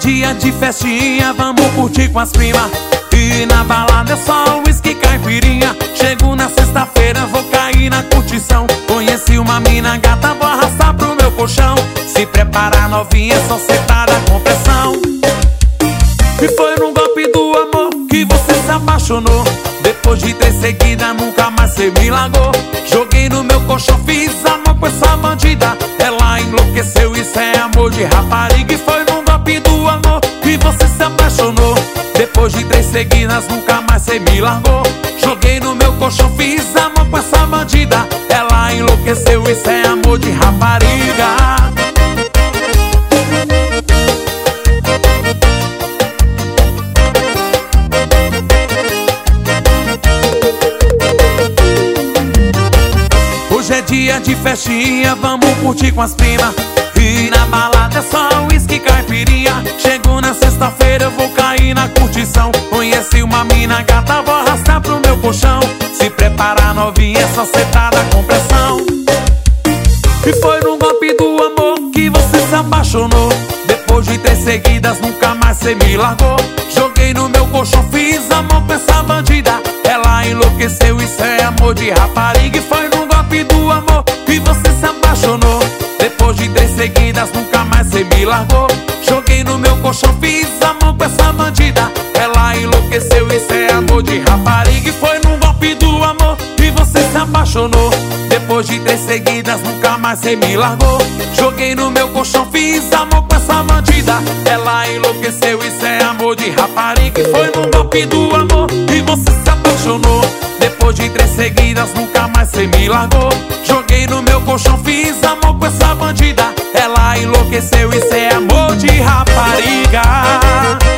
dia de festinha, vamos curtir com as primas. E na balada é só uísque e caipirinha. Chego na sexta-feira, vou cair na curtição. Conheci uma mina gata, vou arrastar pro meu colchão. Se prepara novinha, só sentada com pressão. E foi num golpe do amor que você se apaixonou. Depois de 3 seguidas, nunca mais cê me largou. Joguei no meu colchão, fiz amor com essa bandida. Ela enlouqueceu, isso é amor de rapariga. E foi num golpe do amor que você se apaixonou. Depois de 3 seguidas, nunca mais cê me largou. Joguei no meu colchão, fiz amor com essa bandida. Ela enlouqueceu, isso é amor de rapariga. Hoje é dia de festinha, vamos curtir com as primas. E na balada é só uísque e caipirinha. Chego na sexta-feira, eu vou cair na curtição. Conheci uma mina gata, vou arrastar pro meu colchão. Se prepara novinha, é só sentada com pressão. E foi num golpe do amor que você se apaixonou. Depois de 3 seguidas, nunca mais cê me largou. Joguei no meu colchão, fiz amor com essa bandida. Ela enlouqueceu, isso é amor de rapariga. E foi num golpe do amor que você se apaixonou. Depois de 3 seguidas, nunca mais cê me largou. Joguei no meu colchão, fiz amor com essa bandida. Ela enlouqueceu, isso é amor de rapariga. E foi num golpe do amor que você se apaixonou. Depois de 3 seguidas, nunca mais cê me largou. Joguei no meu colchão, fiz amor com essa bandida. Ela enlouqueceu, isso é amor de rapariga. E foi num golpe do amor que você se apaixonou. Depois de 3 seguidas, nunca mais cê me largou. Joguei no meu colchão, fiz amor com essa bandida. Ela enlouqueceu, isso é amor de rapariga.